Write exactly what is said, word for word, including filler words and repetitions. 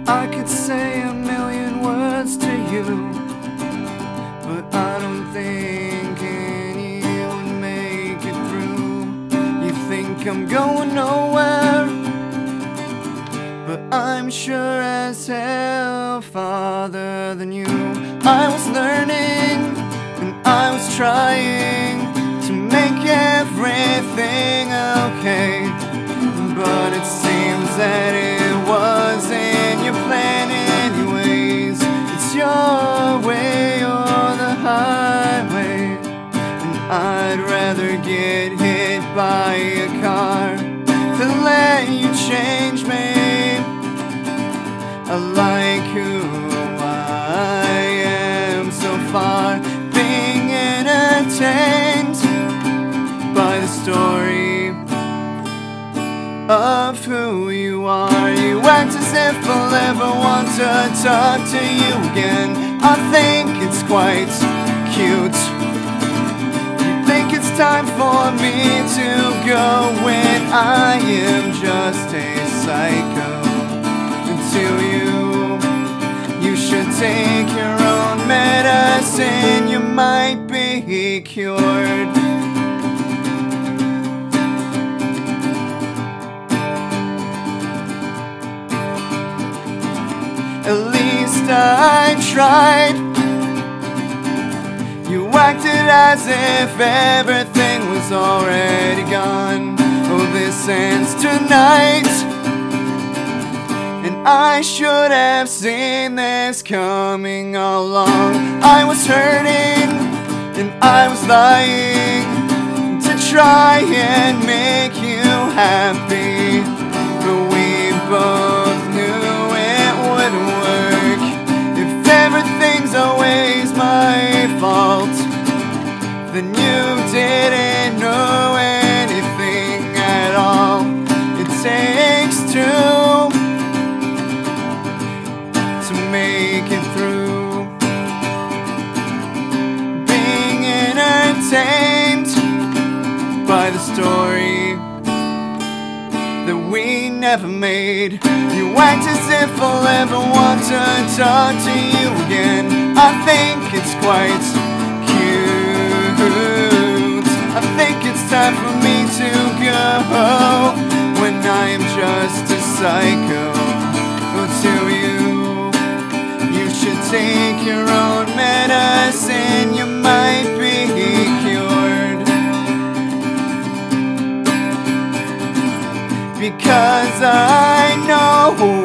I could say a million words to you, but I don't think any would make it through. You think I'm going nowhere, but I'm sure as hell farther than you. I was learning and I was trying to make everything okay, but it seems that it wasn't your plan anyways. It's your way or the highway, and I'd rather get hit by a car than let you change me. I like who I am so far, being entertained by the story of who you are. You act as if I'll ever want to talk to you again. I think it's quite cute. You think it's time for me to go when I am just a psycho. Until you, you should take your own medicine. You might be cured. At least I tried. You acted as if everything was already gone. Oh, this ends tonight, and I should have seen this coming all along. I was hurting and I was lying to try and make you happy, but we both knew it wouldn't work. If everything's always my fault, then you didn't know anything at all. It takes two to make it through. Being entertained by the story that we never made. You act as if I'll ever want to talk to you again. I think it's quite cute. I think it's time for me to go when I am just a psycho. To you, you should take your own medicine. You might be cured, because I know